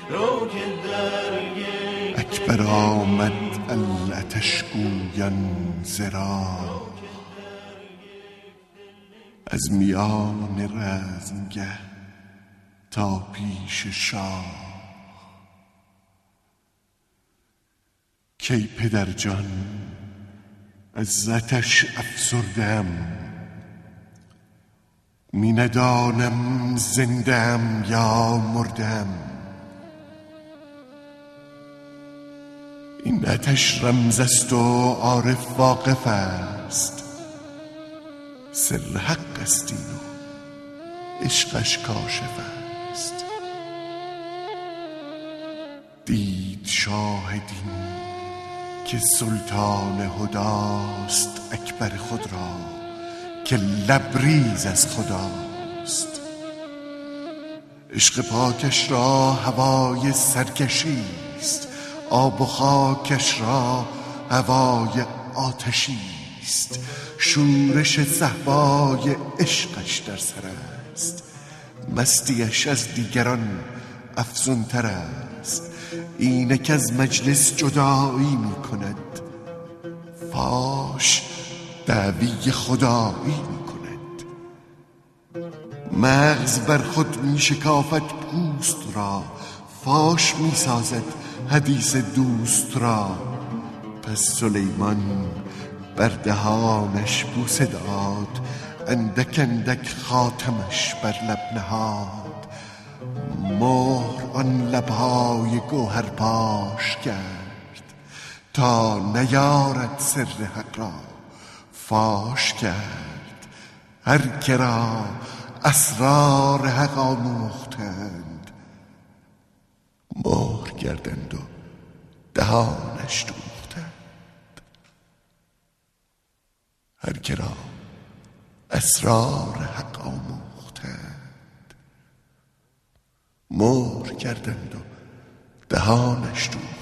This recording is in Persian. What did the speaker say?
اکبر آمد العتش گویان زرا، از میان رزمگه تا پیش شاه. کی پدر جان از آتش افسردم، می ندانم زندم یا مردم. این آتش رمز است و عارف واقف است، سر حق است این و عشقش کاشف است. دید شاه دین که سلطان هداست، اکبر خود را که لبریز از خداست. عشق پاکش را هوای سرکشی است، آب و خاکش را هوای آتشی است. شورش صهبای عشقش در سر است، مستیش از دیگران افزونتر است. اینک از مجلس جدایی می کند، فاش دعوی خدایی می کند. مغز بر خود می شکافد پوست را، فاش می سازد حدیث دوست را. پس سلیمان بر دهانش بوسه داد، اندک اندک خاتمش بر لب نهاد. مهر آن لبهای گوهر پاش کرد، تا نیارد سر حق را فاش کرد. هر که را اسرار حق آموختند، مهر کردند و دهانش دوختند. هر که را اسرار حق آموختند، مهر کردند و دهانش دوختند.